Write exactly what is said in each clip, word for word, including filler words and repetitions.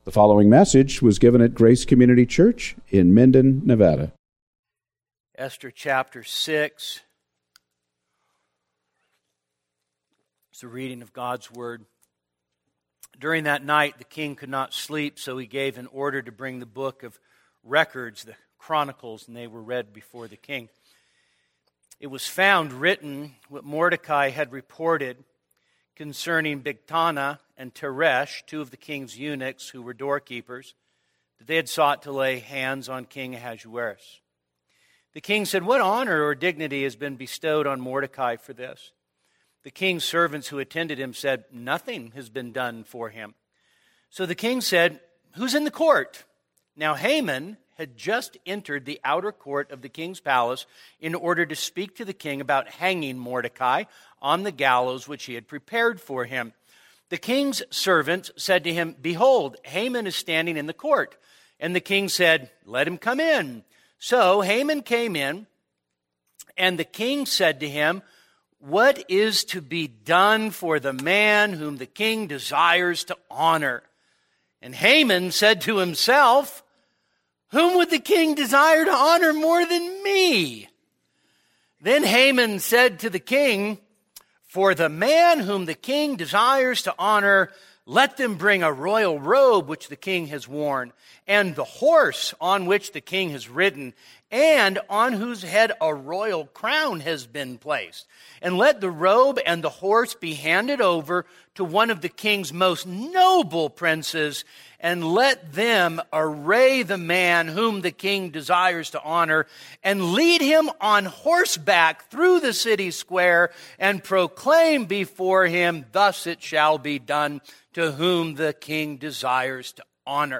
The following message was given at Grace Community Church in Minden, Nevada. Esther chapter six. It's the reading of God's word. During that night, the king could not sleep, so he gave an order to bring the book of records, the chronicles, and they were read before the king. It was found written what Mordecai had reported concerning Bigthana and Teresh, two of the king's eunuchs who were doorkeepers, that they had sought to lay hands on King Ahasuerus. The king said, "What honor or dignity has been bestowed on Mordecai for this?" The king's servants who attended him said, "Nothing has been done for him." So the king said, "Who's in the court?" Now Haman had just entered the outer court of the king's palace in order to speak to the king about hanging Mordecai on the gallows which he had prepared for him. The king's servants said to him, "Behold, Haman is standing in the court." And the king said, "Let him come in." So Haman came in, and the king said to him, "What is to be done for the man whom the king desires to honor?" And Haman said to himself, "Whom would the king desire to honor more than me?" Then Haman said to the king, "For the man whom the king desires to honor, let them bring a royal robe which the king has worn, and the horse on which the king has ridden, and on whose head a royal crown has been placed. And let the robe and the horse be handed over to one of the king's most noble princes, and let them array the man whom the king desires to honor, and lead him on horseback through the city square, and proclaim before him, 'Thus it shall be done to whom the king desires to honor.'"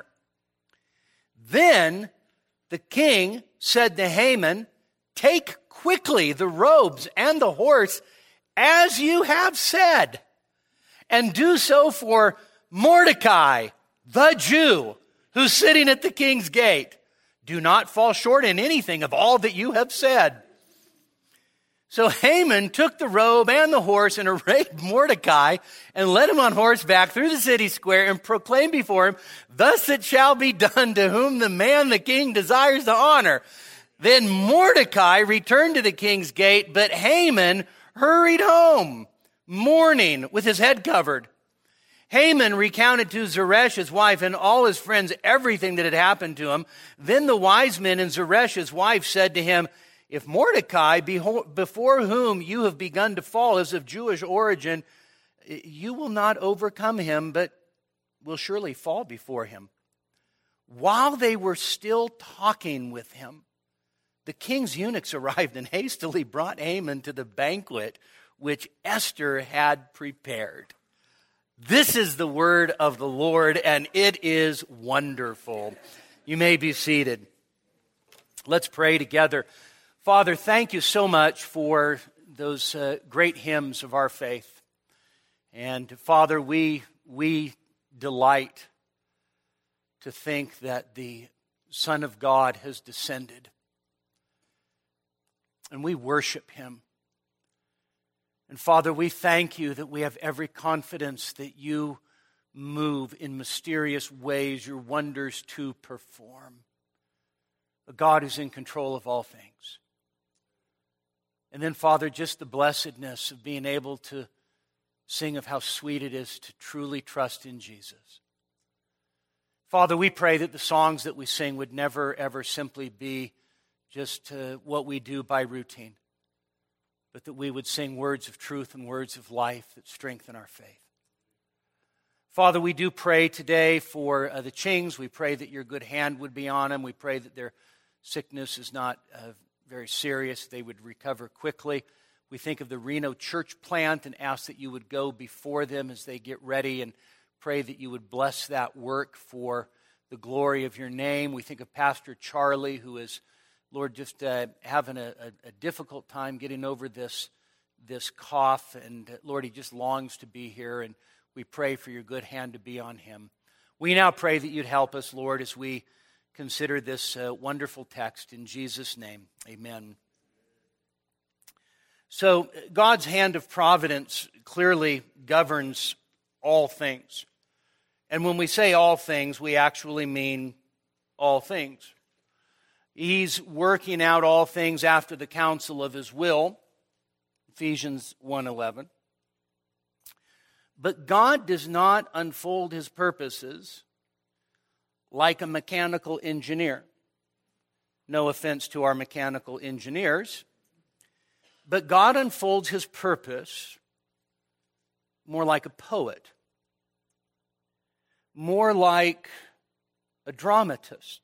Then the king said to Haman, "Take quickly the robes and the horse, as you have said, and do so for Mordecai, the Jew, who's sitting at the king's gate. Do not fall short in anything of all that you have said." So Haman took the robe and the horse and arrayed Mordecai and led him on horseback through the city square and proclaimed before him, "Thus it shall be done to whom the man the king desires to honor." Then Mordecai returned to the king's gate, but Haman hurried home, mourning with his head covered. Haman recounted to Zeresh, his wife, and all his friends everything that had happened to him. Then the wise men and Zeresh, his wife, said to him, "If Mordecai, before whom you have begun to fall, is of Jewish origin, you will not overcome him, but will surely fall before him." While they were still talking with him, the king's eunuchs arrived and hastily brought Haman to the banquet which Esther had prepared. This is the word of the Lord, and it is wonderful. You may be seated. Let's pray together. Father, thank you so much for those uh, great hymns of our faith. And Father, we we delight to think that the Son of God has descended. And we worship him. And Father, we thank you that we have every confidence that you move in mysterious ways, your wonders to perform. A God who's in control of all things. And then, Father, just the blessedness of being able to sing of how sweet it is to truly trust in Jesus. Father, we pray that the songs that we sing would never, ever simply be just uh, what we do by routine, but that we would sing words of truth and words of life that strengthen our faith. Father, we do pray today for uh, the Chings. We pray that your good hand would be on them. We pray that their sickness is not uh, very serious. They would recover quickly. We think of the Reno church plant and ask that you would go before them as they get ready, and pray that you would bless that work for the glory of your name. We think of Pastor Charlie, who is, Lord, just uh, having a, a, a difficult time getting over this, this cough. And uh, Lord, he just longs to be here, and we pray for your good hand to be on him. We now pray that you'd help us, Lord, as we consider this uh, wonderful text. In Jesus' name, amen. So God's hand of providence clearly governs all things. And when we say all things, we actually mean all things. He's working out all things after the counsel of his will, Ephesians one eleven. But God does not unfold his purposes like a mechanical engineer. No offense to our mechanical engineers. But God unfolds his purpose more like a poet, more like a dramatist.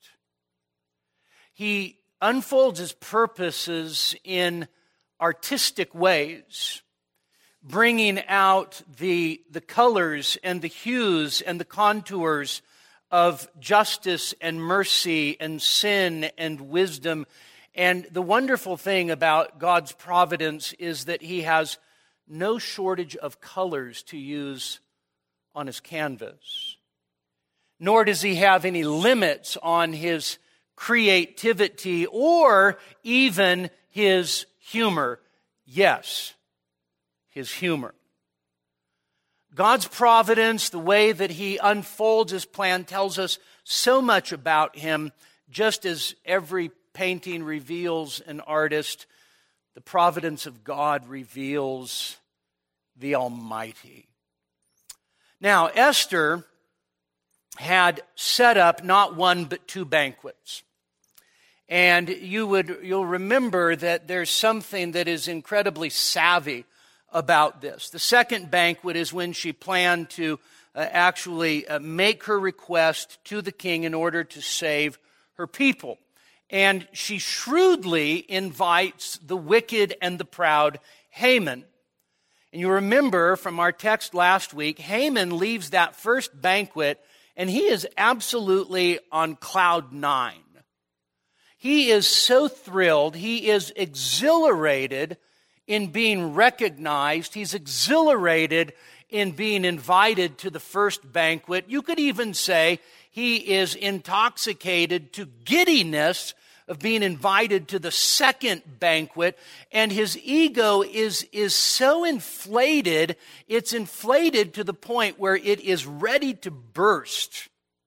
He unfolds his purposes in artistic ways, bringing out the, the colors and the hues and the contours of justice and mercy and sin and wisdom. And the wonderful thing about God's providence is that he has no shortage of colors to use on his canvas. Nor does he have any limits on his creativity or even his humor. Yes, his humor. God's providence, the way that he unfolds his plan, tells us so much about him, just as every painting reveals an artist. The providence of God reveals the Almighty. Now, Esther had set up not one but two banquets. And you would, you'll remember that there's something that is incredibly savvy about this. The second banquet is when she planned to uh, actually uh, make her request to the king in order to save her people. And she shrewdly invites the wicked and the proud Haman. And you remember from our text last week, Haman leaves that first banquet and he is absolutely on cloud nine. He is so thrilled, he is exhilarated in being recognized. He's exhilarated in being invited to the first banquet. You could even say he is intoxicated to giddiness of being invited to the second banquet, and his ego is, is so inflated, it's inflated to the point where it is ready to burst.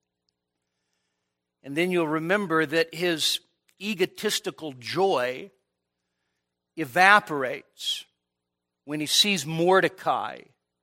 And then you'll remember that his egotistical joy evaporates when he sees Mordecai,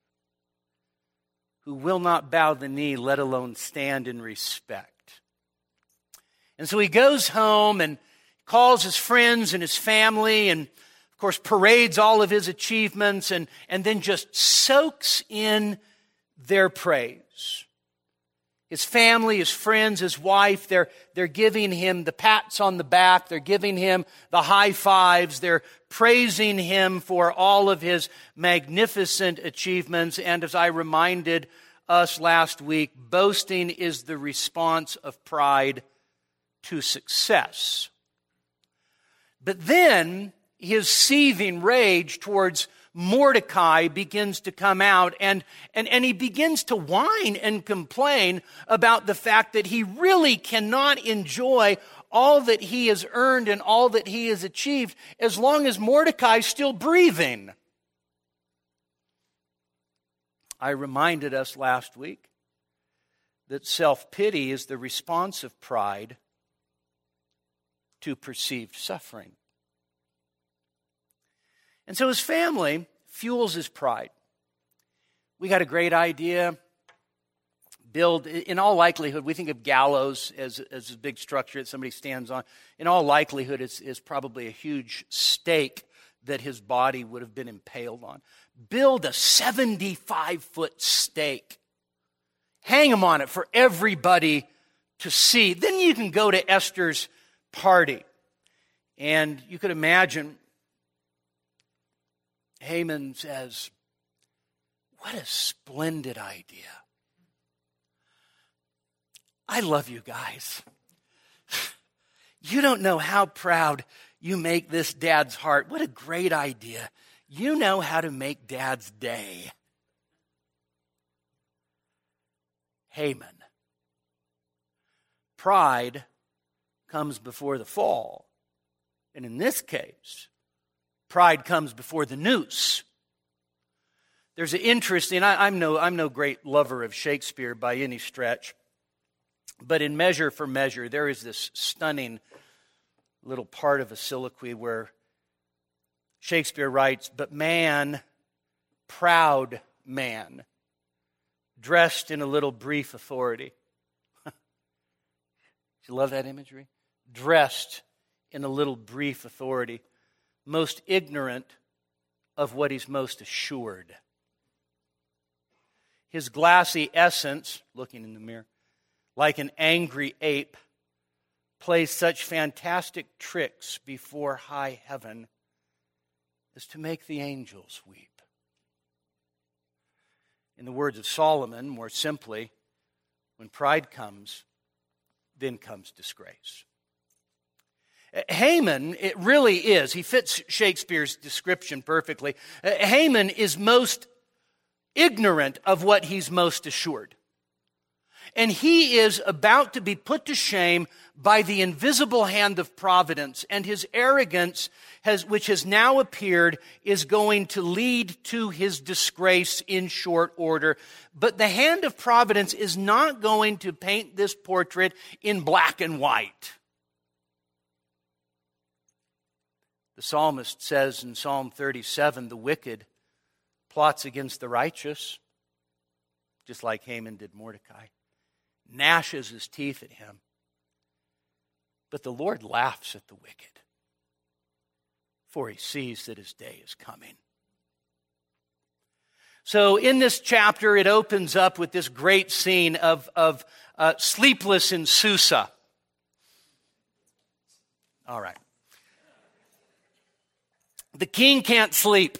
who will not bow the knee, let alone stand in respect. And so he goes home and calls his friends and his family and, of course, parades all of his achievements and, and then just soaks in their praise. His family, his friends, his wife, they're, they're giving him the pats on the back. They're giving him the high fives. They're praising him for all of his magnificent achievements. And as I reminded us last week, boasting is the response of pride to success. But then his seething rage towards Mordecai begins to come out, and, and, and he begins to whine and complain about the fact that he really cannot enjoy all that he has earned and all that he has achieved as long as Mordecai is still breathing. I reminded us last week that self-pity is the response of pride to perceived suffering. And so his family fuels his pride. We got a great idea. Build, in all likelihood, we think of gallows as, as a big structure that somebody stands on. In all likelihood, it's, it's probably a huge stake that his body would have been impaled on. Build a seventy-five foot stake. Hang him on it for everybody to see. Then you can go to Esther's party. And you could imagine Haman says, "What a splendid idea. I love you guys. You don't know how proud you make this dad's heart. What a great idea. You know how to make dad's day." Haman. Pride comes before the fall. And in this case, pride comes before the noose. There's an interesting, I, I'm no I'm no great lover of Shakespeare by any stretch, but in Measure for Measure, there is this stunning little part of a soliloquy where Shakespeare writes, "But man, proud man, dressed in a little brief authority." You love that imagery? Dressed in a little brief authority, most ignorant of what he's most assured. His glassy essence, looking in the mirror, like an angry ape, plays such fantastic tricks before high heaven as to make the angels weep. In the words of Solomon, more simply, when pride comes, then comes disgrace. Haman, it really is, he fits Shakespeare's description perfectly. Haman is most ignorant of what he's most assured. And he is about to be put to shame by the invisible hand of providence. And his arrogance, has, which has now appeared, is going to lead to his disgrace in short order. But the hand of providence is not going to paint this portrait in black and white. The psalmist says in Psalm thirty-seven, the wicked plots against the righteous, just like Haman did Mordecai, gnashes his teeth at him. But the Lord laughs at the wicked, for he sees that his day is coming. So in this chapter, it opens up with this great scene of, of uh, sleepless in Susa. All right. The king can't sleep.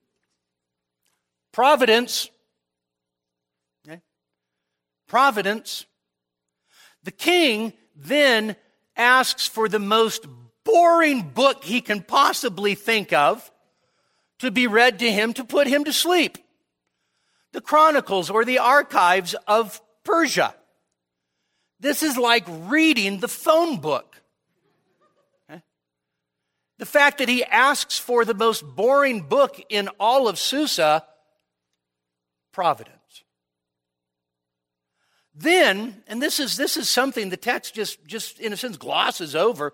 Providence. Okay. Providence. The king then asks for the most boring book he can possibly think of to be read to him to put him to sleep. The Chronicles or the archives of Persia. This is like reading the phone book. Okay? The fact that he asks for the most boring book in all of Susa, providence. Then, and this is this is something the text just, just in a sense glosses over,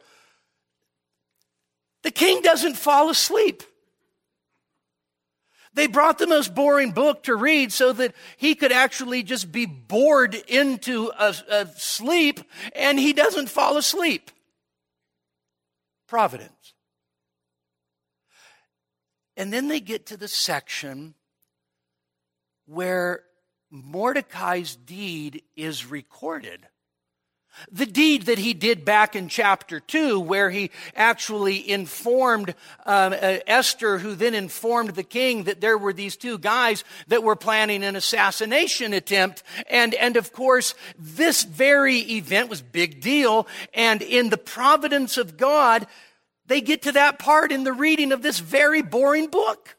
the king doesn't fall asleep. They brought the most boring book to read so that he could actually just be bored into a, a sleep, and he doesn't fall asleep. Providence. And then they get to the section where Mordecai's deed is recorded. The deed that he did back in chapter two, where he actually informed um, uh, Esther, who then informed the king that there were these two guys that were planning an assassination attempt. And, and of course, this very event was a big deal. And in the providence of God, they get to that part in the reading of this very boring book.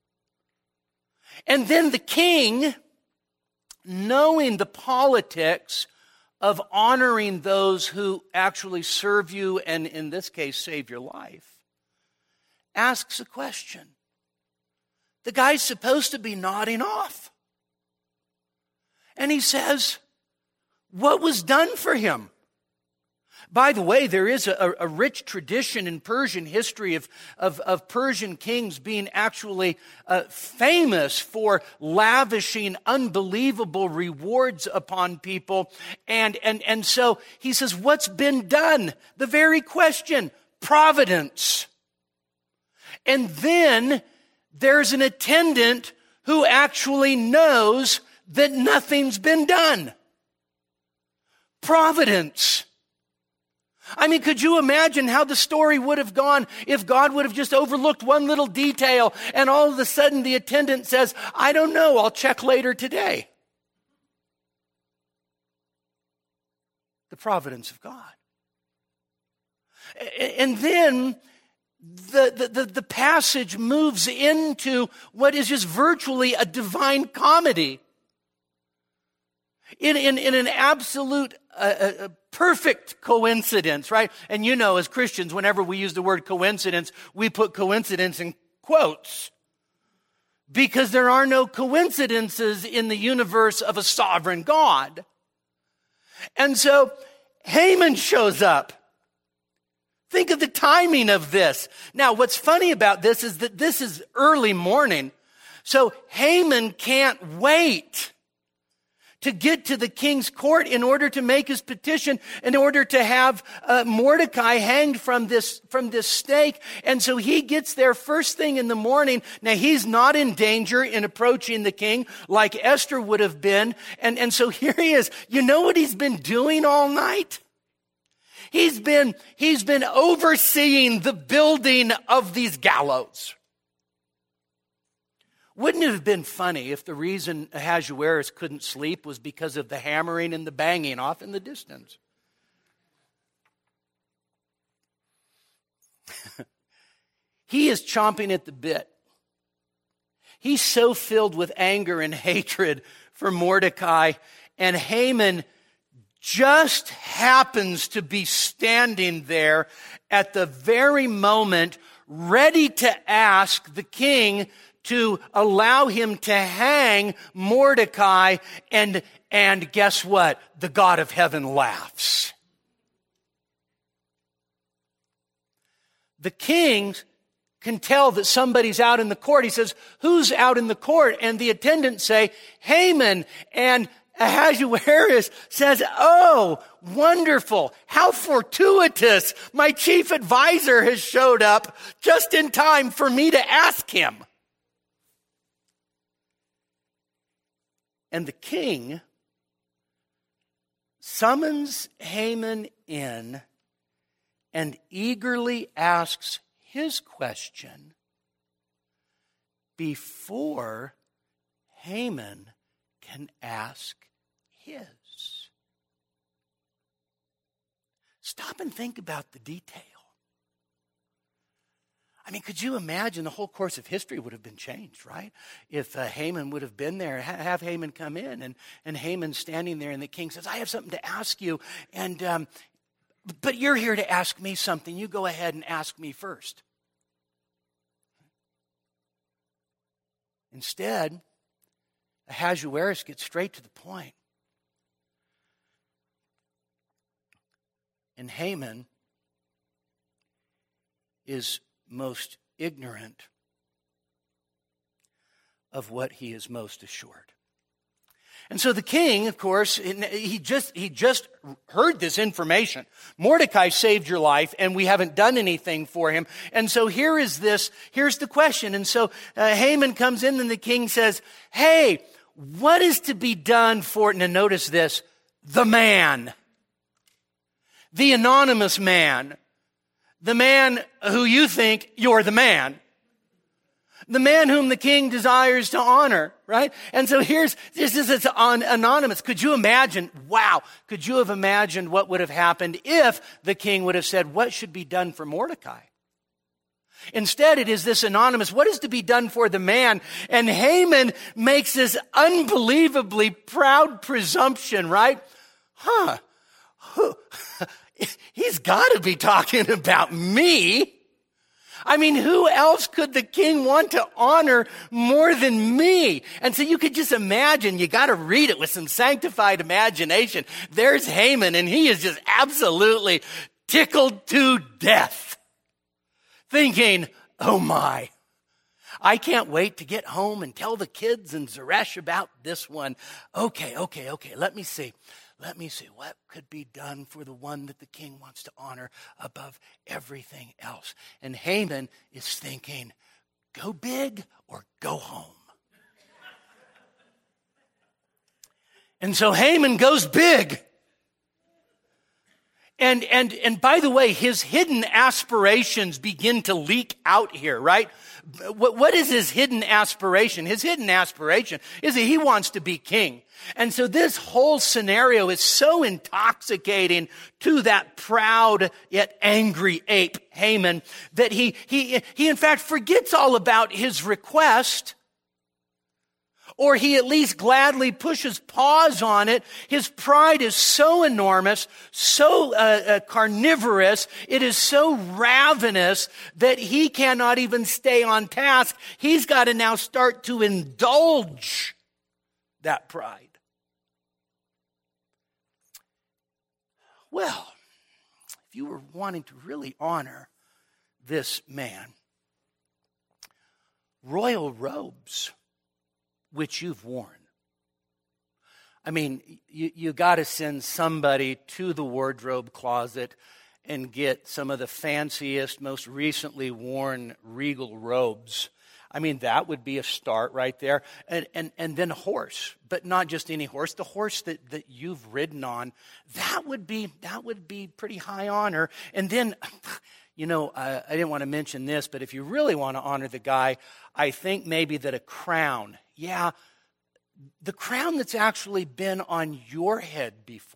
And then the king, knowing the politics of honoring those who actually serve you and, in this case, save your life, asks a question. The guy's supposed to be nodding off. And he says, what was done for him? By the way, there is a, a rich tradition in Persian history of, of, of Persian kings being actually uh, famous for lavishing unbelievable rewards upon people. And, and, and so he says, what's been done? The very question, providence. And then there's an attendant who actually knows that nothing's been done. Providence. I mean, could you imagine how the story would have gone if God would have just overlooked one little detail and all of a sudden the attendant says, I don't know, I'll check later today. The providence of God. And then the, the, the, the passage moves into what is just virtually a divine comedy. In, in, in an absolute, uh, uh, perfect coincidence, right? And you know, as Christians, whenever we use the word coincidence, we put coincidence in quotes. because there are no coincidences in the universe of a sovereign God. And so Haman shows up. Think of the timing of this. Now, what's funny about this is that this is early morning. So Haman can't wait to get to the king's court in order to make his petition, in order to have uh, Mordecai hanged from this, from this stake. And so he gets there first thing in the morning. Now, he's not in danger in approaching the king like Esther would have been. And, and so here he is. You know what he's been doing all night? He's been, he's been overseeing the building of these gallows. Wouldn't it have been funny if the reason Ahasuerus couldn't sleep was because of the hammering and the banging off in the distance? He is chomping at the bit. He's so filled with anger and hatred for Mordecai, and Haman just happens to be standing there at the very moment ready to ask the king to allow him to hang Mordecai, and, and guess what? The God of heaven laughs. The king can tell that somebody's out in the court. He says, who's out in the court? And the attendants say, Haman. And Ahasuerus says, oh, wonderful. How fortuitous. My chief advisor has showed up just in time for me to ask him. And the king summons Haman in and eagerly asks his question before Haman can ask his. Stop and think about the detail. I mean, could you imagine the whole course of history would have been changed, right? If uh, Haman would have been there, ha- have Haman come in, and, and Haman standing there, and the king says, I have something to ask you, and um, but you're here to ask me something. You go ahead and ask me first. Instead, Ahasuerus gets straight to the point. And Haman is most ignorant of what he is most assured. And so the king, of course, he just he just heard this information. Mordecai saved your life, and we haven't done anything for him. And so here is this, here's the question. And so uh, Haman comes in, and the king says, hey, what is to be done for, now notice this, the man, the anonymous man, the man who you think you're the man. The man whom the king desires to honor, right? And so here's, this is it's on, anonymous. Could you imagine, wow, could you have imagined what would have happened if the king would have said, what should be done for Mordecai? Instead, it is this anonymous, what is to be done for the man? And Haman makes this unbelievably proud presumption, right? Huh. He's got to be talking about me. I mean, who else could the king want to honor more than me? And so you could just imagine, you got to read it with some sanctified imagination. There's Haman, and he is just absolutely tickled to death, thinking, oh my, I can't wait to get home and tell the kids and Zeresh about this one. Okay, okay, okay, let me see. Let me see what could be done for the one that the king wants to honor above everything else. And Haman is thinking, go big or go home. And so Haman goes big. And, and, and by the way, his hidden aspirations begin to leak out here, right? What, what is his hidden aspiration? His hidden aspiration is that he wants to be king. And so this whole scenario is so intoxicating to that proud yet angry ape, Haman, that he, he, he in fact forgets all about his request, or he at least gladly pushes pause on it. His pride is so enormous, so uh, uh, carnivorous, it is so ravenous that he cannot even stay on task. He's got to now start to indulge that pride. Well, if you were wanting to really honor this man, royal robes, which you've worn. I mean, you, you got to send somebody to the wardrobe closet and get some of the fanciest, most recently worn regal robes. I mean, that would be a start right there. And and and then a horse, but not just any horse, the horse that, that you've ridden on. That would be that would be pretty high honor. And then, you know, uh, I didn't want to mention this, but if you really want to honor the guy, I think maybe that a crown, yeah, the crown that's actually been on your head before.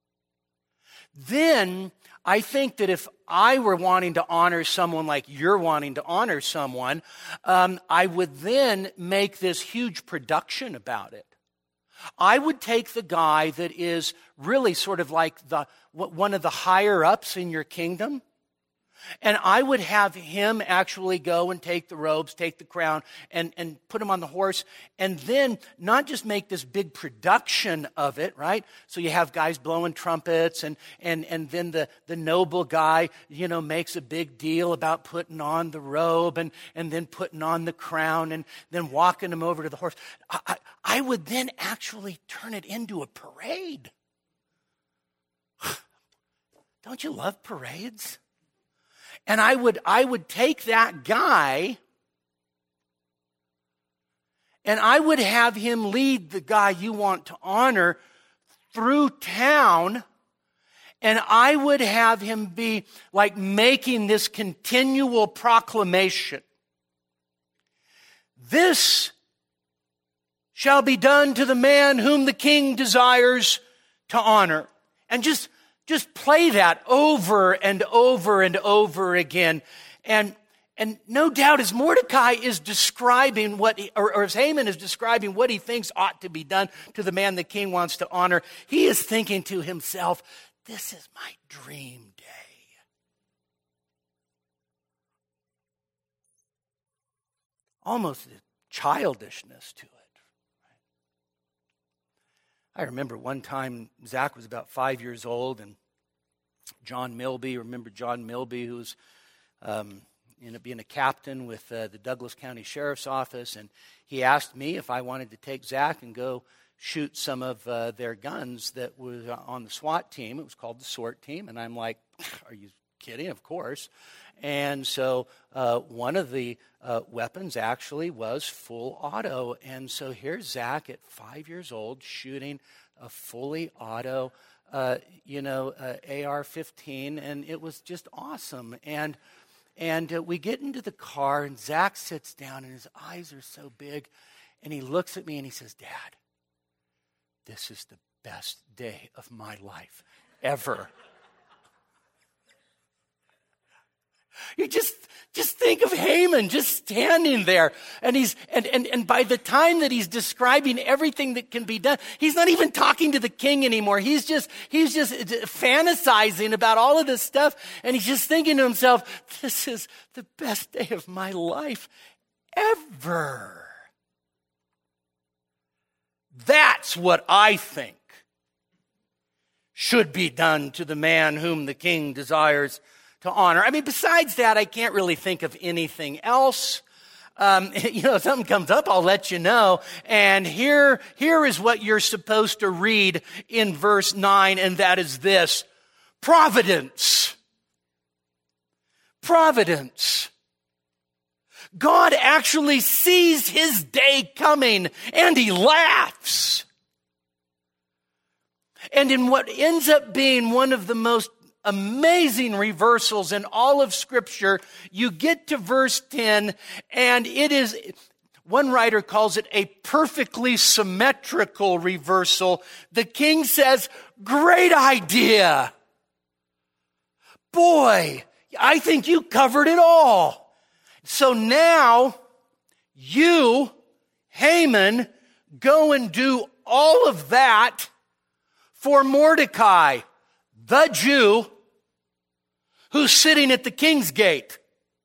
Then I think that if I were wanting to honor someone like you're wanting to honor someone, um, I would then make this huge production about it. I would take the guy that is really sort of like the one of the higher ups in your kingdom, and I would have him actually go and take the robes, take the crown, and, and put him on the horse, and then not just make this big production of it, right? So you have guys blowing trumpets, and and and then the, the noble guy, you know, makes a big deal about putting on the robe, and, and then putting on the crown, and then walking him over to the horse. I, I, I would then actually turn it into a parade. Don't you love parades? And I would I would take that guy and I would have him lead the guy you want to honor through town, and I would have him be like making this continual proclamation. This shall be done to the man whom the king desires to honor. And just Just play that over and over and over again. And and no doubt as Mordecai is describing what, he, or, or as Haman is describing what he thinks ought to be done to the man the king wants to honor, he is thinking to himself, this is my dream day. Almost a childishness to it. I remember one time Zach was about five years old, and John Milby, remember John Milby, who was um, ended up being a captain with uh, the Douglas County Sheriff's Office, and he asked me if I wanted to take Zach and go shoot some of uh, their guns that was on the SWAT team. It was called the SORT team, and I'm like, are you kidding? Of course. And so uh, one of the uh, weapons actually was full auto. And so here's Zach at five years old shooting a fully auto, uh, you know, uh, A R fifteen. And it was just awesome. And and uh, we get into the car, and Zach sits down, and his eyes are so big. And he looks at me, and he says, Dad, this is the best day of my life ever. You just just think of Haman just standing there, and he's and, and and by the time that he's describing everything that can be done, he's not even talking to the king anymore. He's just he's just fantasizing about all of this stuff, and he's just thinking to himself, "This is the best day of my life ever." That's what I think should be done to the man whom the king desires to honor. I mean, besides that, I can't really think of anything else. Um, you know, if something comes up, I'll let you know. And here, here is what you're supposed to read in verse nine, and that is this: providence. Providence. God actually sees his day coming, and he laughs. And in what ends up being one of the most amazing reversals in all of Scripture, you get to verse ten, and it is, one writer calls it a perfectly symmetrical reversal. The king says, great idea. Boy, I think you covered it all. So now, you, Haman, go and do all of that for Mordecai, the Jew, who's sitting at the king's gate?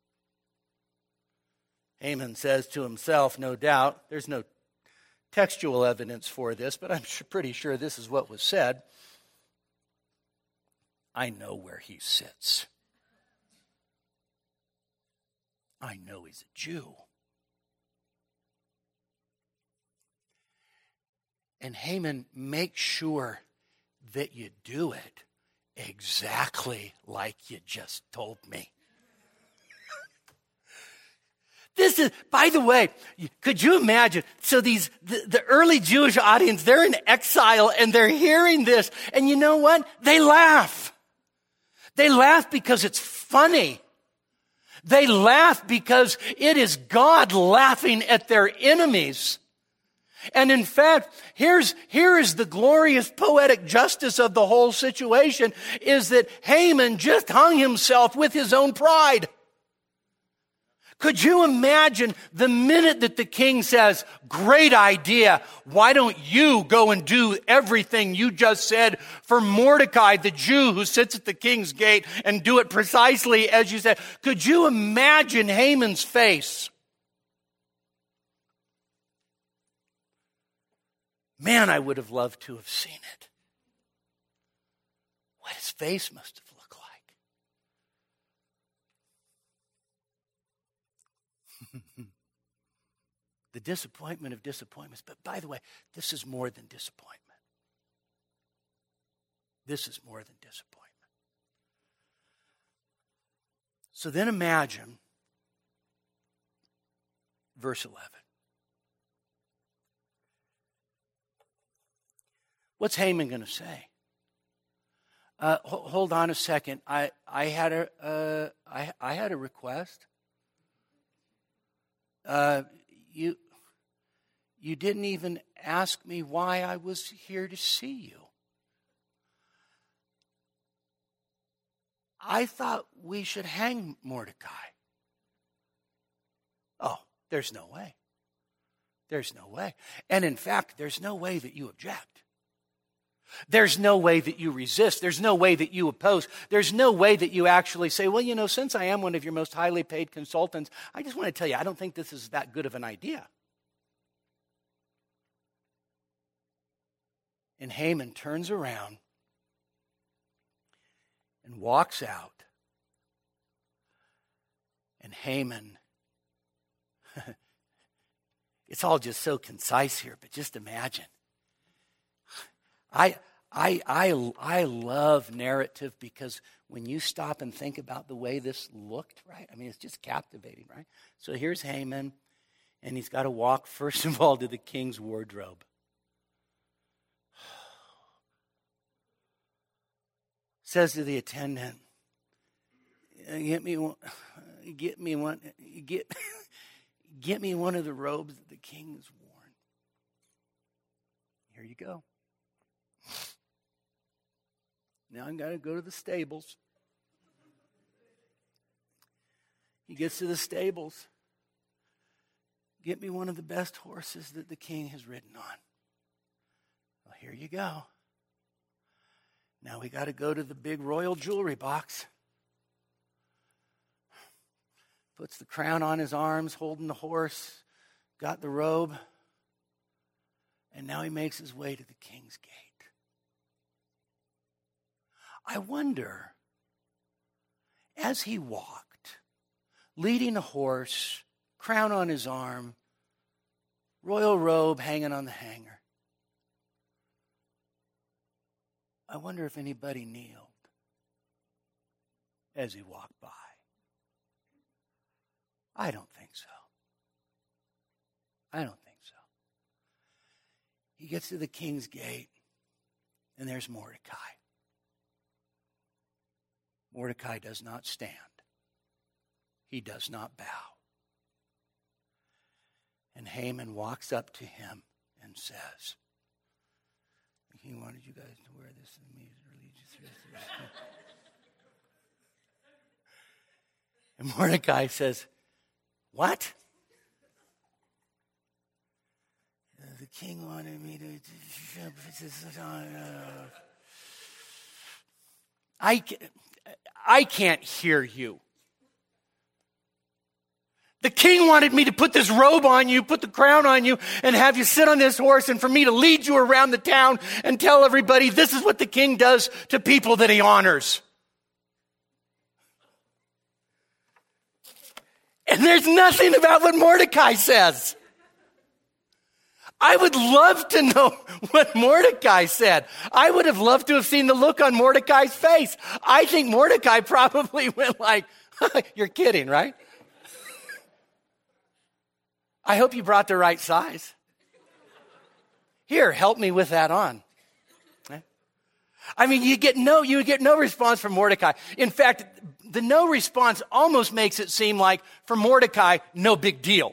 Haman says to himself, no doubt, there's no textual evidence for this, but I'm pretty sure this is what was said. I know where he sits. I know he's a Jew. And Haman, make sure that you do it exactly like you just told me. This is, by the way, could you imagine? So these, the, the early Jewish audience, they're in exile and they're hearing this. And you know what? They laugh. They laugh because it's funny. They laugh because it is God laughing at their enemies. And in fact, here's, here is the glorious poetic justice of the whole situation, is that Haman just hung himself with his own pride. Could you imagine the minute that the king says, great idea, why don't you go and do everything you just said for Mordecai, the Jew who sits at the king's gate, and do it precisely as you said? Could you imagine Haman's face? Man, I would have loved to have seen it. What his face must have looked like. The disappointment of disappointments. But by the way, this is more than disappointment. This is more than disappointment. So then imagine verse eleven. What's Haman going to say? Uh, ho- hold on a second. I I had a uh, I I had a request. Uh, you you didn't even ask me why I was here to see you. I thought we should hang Mordecai. Oh, there's no way. There's no way. And in fact, there's no way that you object. There's no way that you resist. There's no way that you oppose. There's no way that you actually say, well, you know, since I am one of your most highly paid consultants, I just want to tell you, I don't think this is that good of an idea. And Haman turns around and walks out. And Haman, it's all just so concise here, but just imagine. I, I, I, I love narrative because when you stop and think about the way this looked, right? I mean, it's just captivating, right? So here's Haman, and he's got to walk, first of all, to the king's wardrobe. Says to the attendant, get me one, get me one, get, get me one of the robes that the king has worn. Here you go. Now I'm going to go to the stables. He gets to the stables. Get me one of the best horses that the king has ridden on. Well, here you go. Now we got to go to the big royal jewelry box. Puts the crown on his arms, holding the horse, got the robe, and now he makes his way to the king's gate. I wonder, as he walked, leading a horse, crown on his arm, royal robe hanging on the hanger, I wonder if anybody kneeled as he walked by. I don't think so. I don't think so. He gets to the king's gate, and there's Mordecai. Mordecai does not stand. He does not bow. And Haman walks up to him and says, he wanted you guys to wear this in the religious. And Mordecai says, what? The king wanted me to... I, I can't hear you. The king wanted me to put this robe on you, put the crown on you, and have you sit on this horse, and for me to lead you around the town and tell everybody this is what the king does to people that he honors. And there's nothing about what Mordecai says. I would love to know what Mordecai said. I would have loved to have seen the look on Mordecai's face. I think Mordecai probably went like, you're kidding, right? I hope you brought the right size. Here, help me with that on. I mean, you get no, you get no response from Mordecai. In fact, the no response almost makes it seem like for Mordecai, no big deal.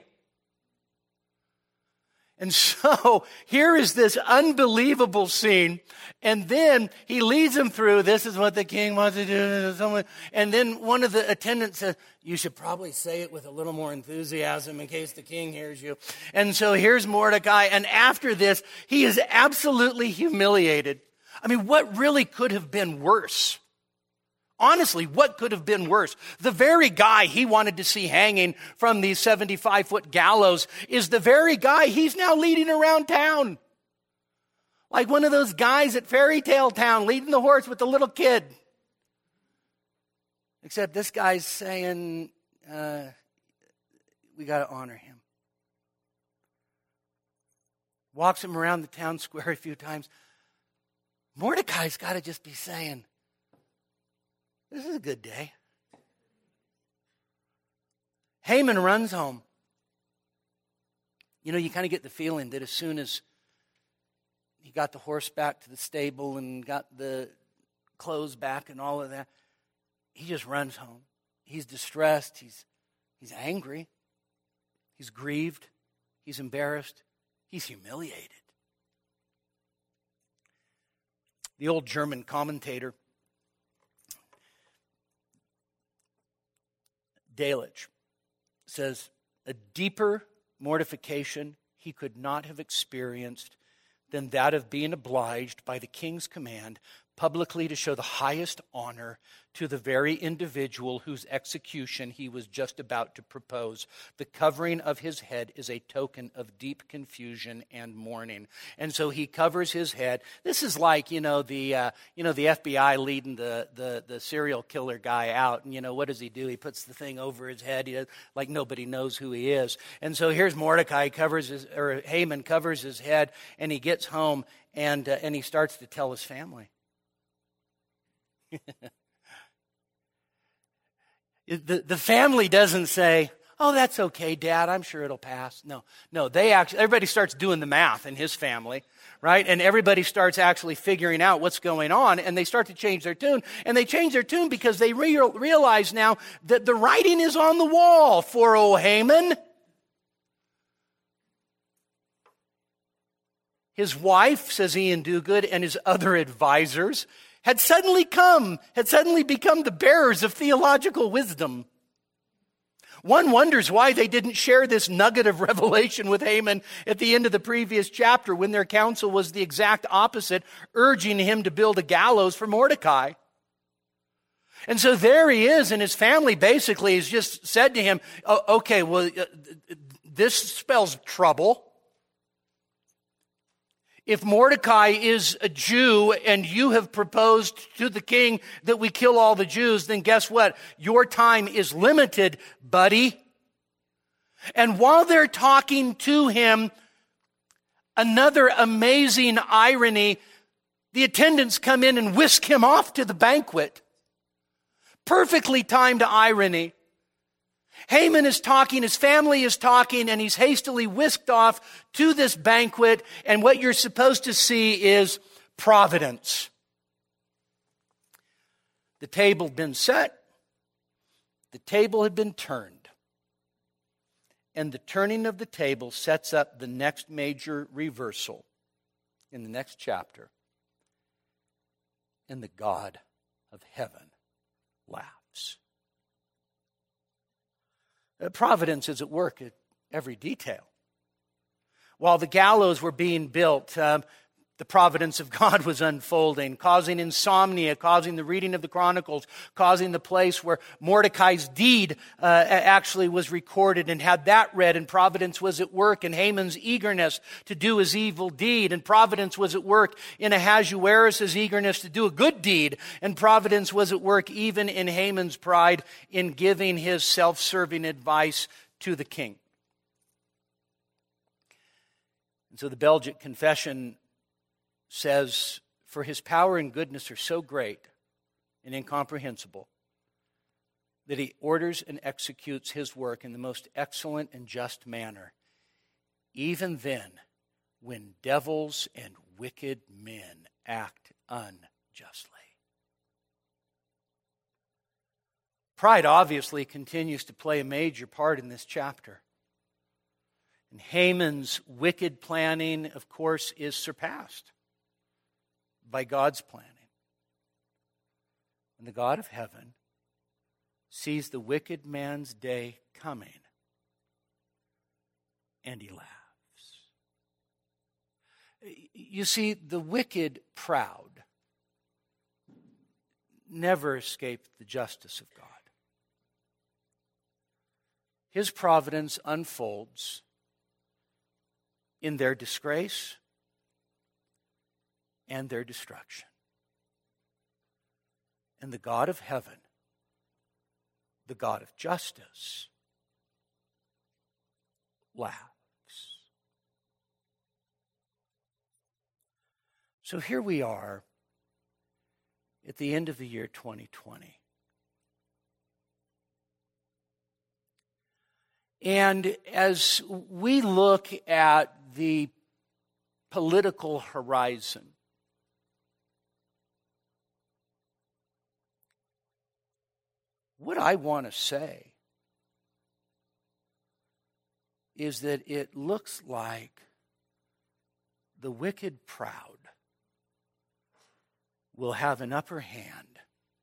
And so here is this unbelievable scene. And then he leads him through, this is what the king wants to do. And then one of the attendants says, you should probably say it with a little more enthusiasm in case the king hears you. And so here's Mordecai. And after this, he is absolutely humiliated. I mean, what really could have been worse? Honestly, what could have been worse? The very guy he wanted to see hanging from these seventy-five foot gallows is the very guy he's now leading around town. Like one of those guys at Fairy Tale Town leading the horse with the little kid. Except this guy's saying, uh, we got to honor him. Walks him around the town square a few times. Mordecai's got to just be saying, this is a good day. Haman runs home. You know, you kind of get the feeling that as soon as he got the horse back to the stable and got the clothes back and all of that, he just runs home. He's distressed. He's, he's angry. He's grieved. He's embarrassed. He's humiliated. The old German commentator, Delitzsch, says, a deeper mortification he could not have experienced than that of being obliged by the king's command publicly to show the highest honor to the very individual whose execution he was just about to propose. The covering of his head is a token of deep confusion and mourning. And so he covers his head. This is like, you know, the uh, you know the F B I leading the, the the serial killer guy out. And, you know, what does he do? He puts the thing over his head, he does, like nobody knows who he is. And so here's Mordecai covers his, or Haman covers his head, and he gets home, and uh, and he starts to tell his family. the, the family doesn't say, oh, that's okay, Dad, I'm sure it'll pass. No, no, they actually, everybody starts doing the math in his family, right? And everybody starts actually figuring out what's going on, and they start to change their tune. And they change their tune because they re- realize now that the writing is on the wall for old Haman. His wife, says Ian Duguid, and his other advisors had suddenly come, had suddenly become the bearers of theological wisdom. One wonders why they didn't share this nugget of revelation with Haman at the end of the previous chapter when their counsel was the exact opposite, urging him to build a gallows for Mordecai. And so there he is, and his family basically has just said to him, oh, okay, well, uh, this spells trouble. If Mordecai is a Jew and you have proposed to the king that we kill all the Jews, then guess what? Your time is limited, buddy. And while they're talking to him, another amazing irony, the attendants come in and whisk him off to the banquet. Perfectly timed irony. Haman is talking, his family is talking, and he's hastily whisked off to this banquet, and what you're supposed to see is providence. The table had been set, the table had been turned, and the turning of the table sets up the next major reversal in the next chapter, and the God of heaven laughs. Providence is at work at every detail. While the gallows were being built, um, the providence of God was unfolding, causing insomnia, causing the reading of the Chronicles, causing the place where Mordecai's deed uh, actually was recorded and had that read, and providence was at work in Haman's eagerness to do his evil deed, and providence was at work in Ahasuerus' eagerness to do a good deed, and providence was at work even in Haman's pride in giving his self-serving advice to the king. And so the Belgic Confession says, for his power and goodness are so great and incomprehensible that he orders and executes his work in the most excellent and just manner, even then when devils and wicked men act unjustly. Pride obviously continues to play a major part in this chapter. And Haman's wicked planning, of course, is surpassed by God's planning. And the God of heaven sees the wicked man's day coming, and he laughs. You see, the wicked proud never escape the justice of God. His providence unfolds in their disgrace and their destruction. And the God of heaven, the God of justice, laughs. So here we are at the end of the year twenty twenty. And as we look at the political horizon, what I want to say is that it looks like the wicked proud will have an upper hand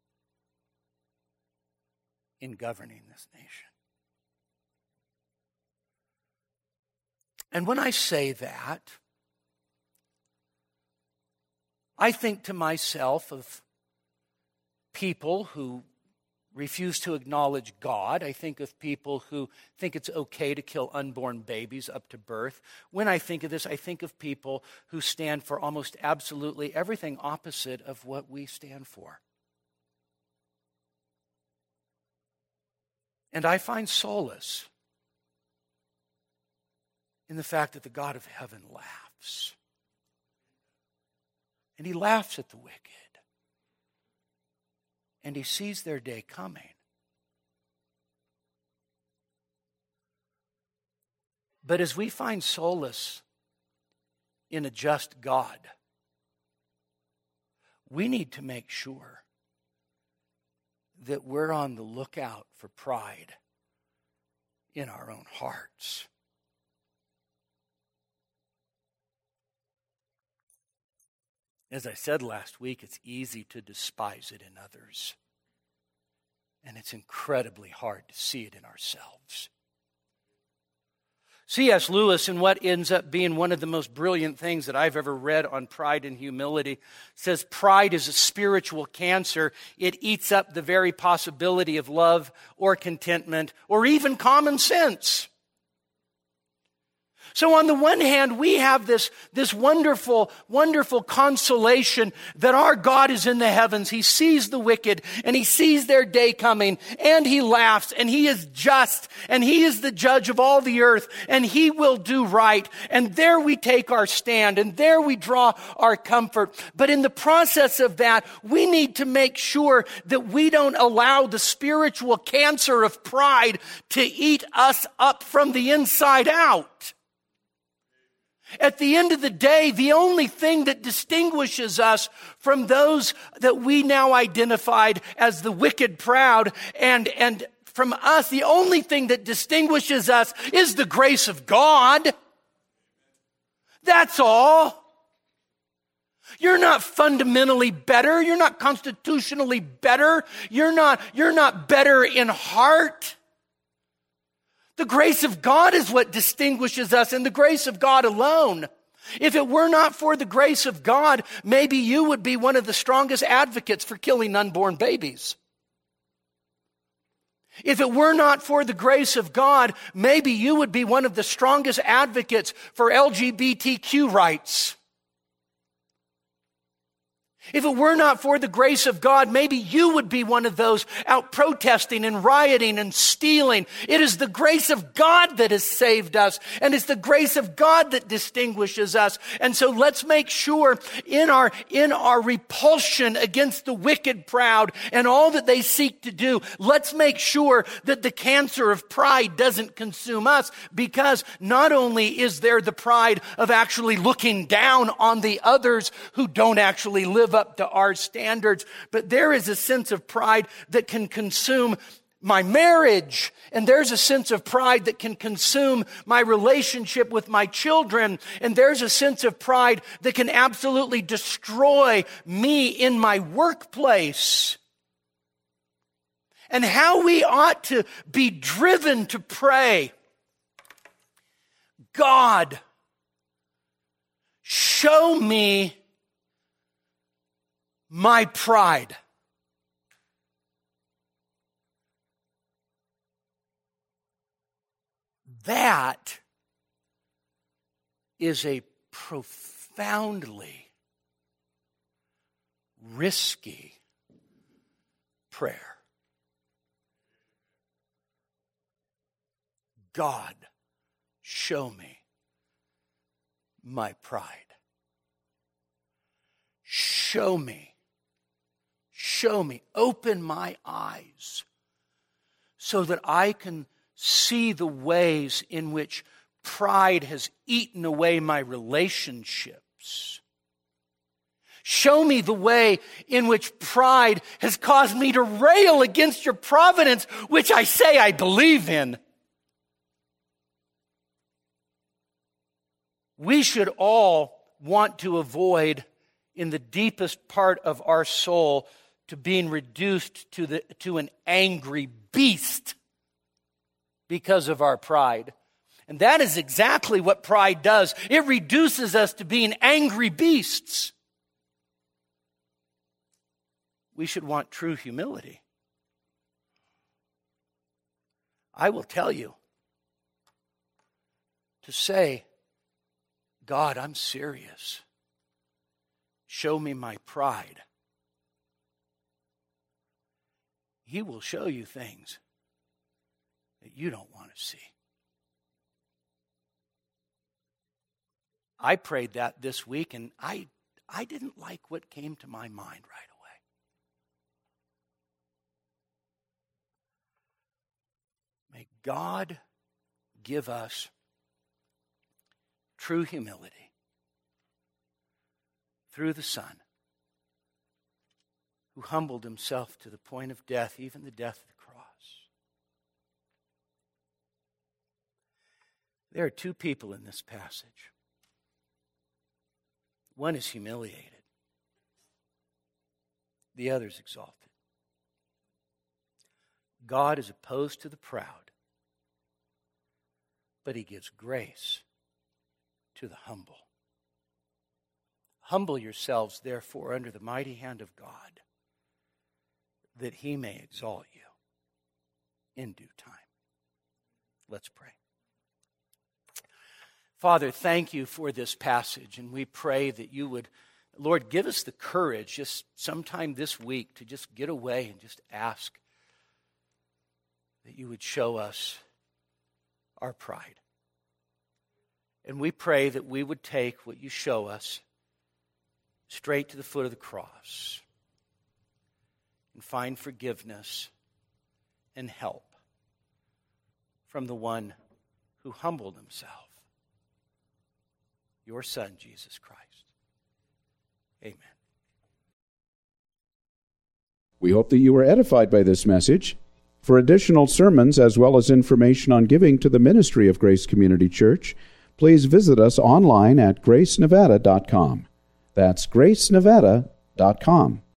in governing this nation. And when I say that, I think to myself of people who refuse to acknowledge God. I think of people who think it's okay to kill unborn babies up to birth. When I think of this, I think of people who stand for almost absolutely everything opposite of what we stand for. And I find solace in the fact that the God of heaven laughs. And he laughs at the wicked. And he sees their day coming. But as we find solace in a just God, we need to make sure that we're on the lookout for pride in our own hearts. As I said last week, it's easy to despise it in others. And it's incredibly hard to see it in ourselves. C S Lewis, in what ends up being one of the most brilliant things that I've ever read on pride and humility, says pride is a spiritual cancer. It eats up the very possibility of love or contentment or even common sense. So on the one hand, we have this, this wonderful, wonderful consolation that our God is in the heavens. He sees the wicked and he sees their day coming and he laughs and he is just and he is the judge of all the earth and he will do right. And there we take our stand and there we draw our comfort. But in the process of that, we need to make sure that we don't allow the spiritual cancer of pride to eat us up from the inside out. At the end of the day, the only thing that distinguishes us from those that we now identified as the wicked proud and, and from us, the only thing that distinguishes us is the grace of God. That's all. You're not fundamentally better. You're not constitutionally better. You're not, you're not better in heart. The grace of God is what distinguishes us, and the grace of God alone. If it were not for the grace of God, maybe you would be one of the strongest advocates for killing unborn babies. If it were not for the grace of God, maybe you would be one of the strongest advocates for L G B T Q rights. If it were not for the grace of God, maybe you would be one of those out protesting and rioting and stealing. It is the grace of God that has saved us, and it's the grace of God that distinguishes us. And so let's make sure in our, in our repulsion against the wicked proud and all that they seek to do, let's make sure that the cancer of pride doesn't consume us, because not only is there the pride of actually looking down on the others who don't actually live up to our standards, but there is a sense of pride that can consume my marriage, and there's a sense of pride that can consume my relationship with my children, and there's a sense of pride that can absolutely destroy me in my workplace. And how we ought to be driven to pray, God, show me my pride. That is a profoundly risky prayer. God, show me my pride. Show me. Show me, open my eyes so that I can see the ways in which pride has eaten away my relationships. Show me the way in which pride has caused me to rail against your providence, which I say I believe in. We should all want to avoid, in the deepest part of our soul, to being reduced to the to an angry beast because of our pride. And that is exactly what pride does. It reduces us to being angry beasts. We should want true humility. I will tell you, to say, God, I'm serious. Show me my pride. He will show you things that you don't want to see. I prayed that this week, and I, I didn't like what came to my mind right away. May God give us true humility through the Son, who humbled himself to the point of death, even the death of the cross. There are two people in this passage. One is humiliated. The other is exalted. God is opposed to the proud, but he gives grace to the humble. Humble yourselves, therefore, under the mighty hand of God, that he may exalt you in due time. Let's pray. Father, thank you for this passage, and we pray that you would, Lord, give us the courage just sometime this week to just get away and just ask that you would show us our pride. And we pray that we would take what you show us straight to the foot of the cross and find forgiveness and help from the one who humbled himself, your Son, Jesus Christ. Amen. We hope that you were edified by this message. For additional sermons as well as information on giving to the ministry of Grace Community Church, please visit us online at grace nevada dot com. That's grace nevada dot com.